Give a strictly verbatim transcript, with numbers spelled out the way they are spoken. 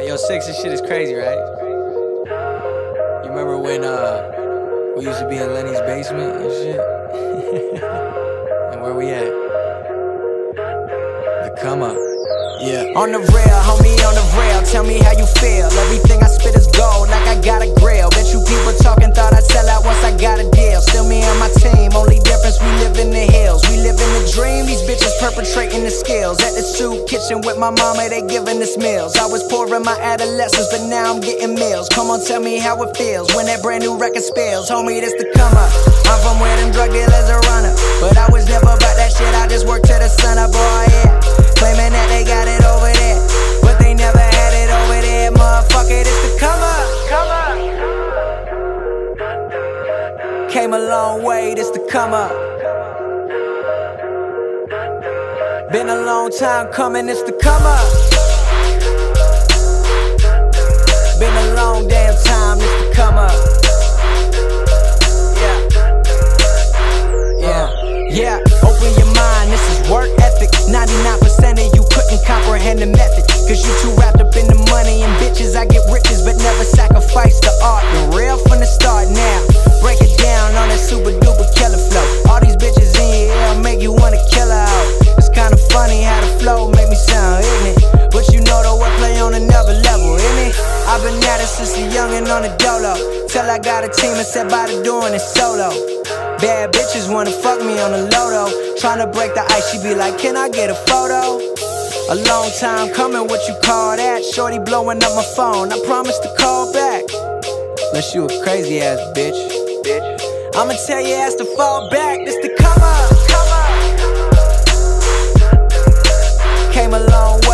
Hey, yo, Six, this shit is crazy, right? You remember when uh we used to be in Lenny's basement and shit? And where we at? The come up. Yeah. On the rail, homie, on the rail, tell me how you feel. Everything I spit is gold, like I got a grill. Bet you people talking thought I'd sell out once I got a deal. Still me and my team, only difference we live in the hills. We live in the dream, these bitches perpetrating the skills. At the soup kitchen with my mama, they giving us meals. I was poor in my adolescence, but now I'm getting meals. Come on, tell me how it feels when that brand new record spills. Homie, this the come up. I'm from where them drug dealers are running, but I was never about that shit, I just worked to the sun up, boy, yeah. Claiming that they got it over there, but they never had it over there, motherfucker, this the come up. Come up. Came a long way, this the come up. Been a long time coming, this the come up. Been a long damn time, this the come up. Yeah, yeah, open your mind, this is work ethic. Ninety-nine percent of you couldn't comprehend the method, cause you too wrapped up in the money and bitches. I get riches but never sacrifice the art. The real from the start now. Break it down on that super duper killer flow. All these bitches in your ear make you wanna kill her out. It's kinda funny how the flow make me sound ignorant, but you know the wordplay on another level, isn't it? I've been at it since a youngin' on the dolo, till I got a team and set by the doing it solo. Bad bitches wanna fuck me on the low-though. Tryna break the ice, she be like, can I get a photo? A long time coming, what you call that? Shorty blowing up my phone, I promise to call back. Unless you a crazy ass bitch, bitch. I'ma tell your ass to fall back, this the come up, come up. Came a long way.